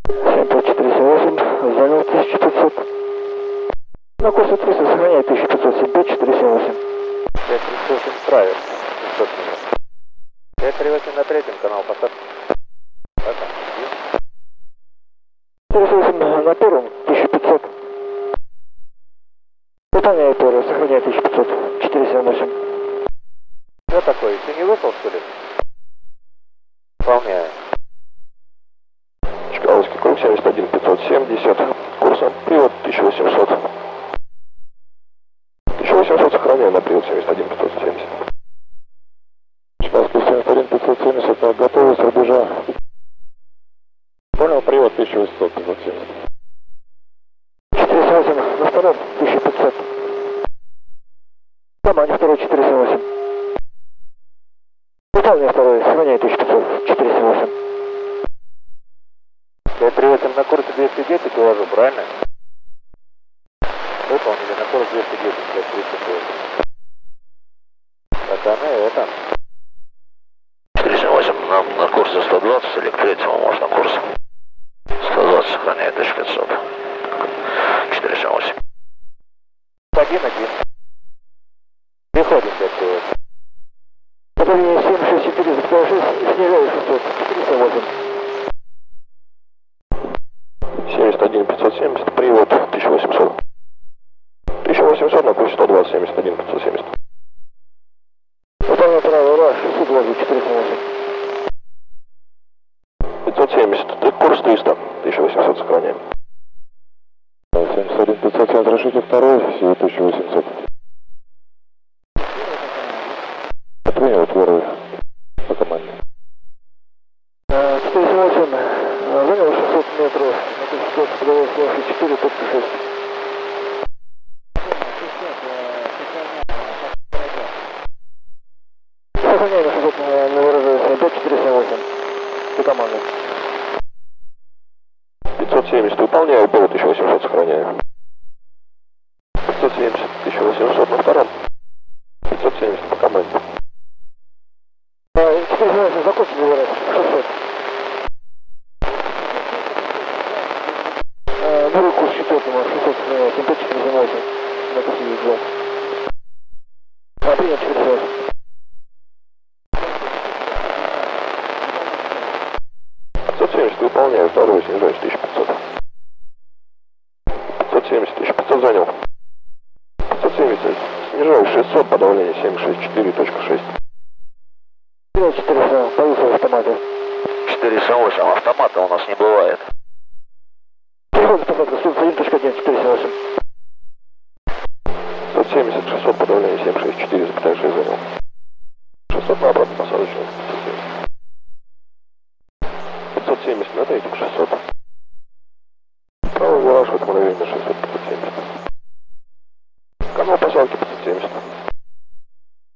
7548, занял 1500. На курсе 300 сохраняет 1500, 7478. 538 правит, 500 минут. 538 на третьем, канал посадки. Это, 408 на первом, 1500. Выполняю первый, сохраняю 1500, 478. что такое, еще не выпал, что ли? Выполняю. Чкаловский круг 71 570, курсом привод 1800. 1800 сохраняю на привод 71 570. Чкаловский 71 570, на готовность рубежа. Понял, привод 1800 570. 478 на втором, 1500. Команде второй, 478. Выполняю второй, сохраняю 1500, 478. 538 на курсе 210 уложу, правильно? Выполнили на курс 210, 538. Так, она и это. 478 нам на курсе 120 или к третьему можно курс. 120 сохраняет 1500. 478. 1-1. Приходим, 538. Направление 764, запускаю 6, снижаю 600, 408. 71 570, привод 1800. 1800 на курсе 120, 71 570. Выполняю правый, ура, 600 вложу, 408. 570, курс 300, 1800 сохраняем. 71 570, разрешите второй, всего 1800. Принял первый по команде. 408, занял 600 метров, на 1600, подавал слова 4, точка 6. Сохраняем 600, не выражаюсь, 5478, по команде. 570 выполняю, было 1800 сохраняю. 570, 1800 на втором. 570 по команде. 408, закончили выражать, 600. Новый курс 4, 600 сохраняет, 5478, на курсе 2. Принят 408. 570 выполняю, второй снижаюсь 1500. 570, 1500 занял. 570, снижаю 600, подавление 764.6. 408, повысил в автомате. 408, автомата у нас не бывает. Переход посадка, 101.1, 408. 570, 600, подавление 764.6 занял. 600 на обратно посадочную.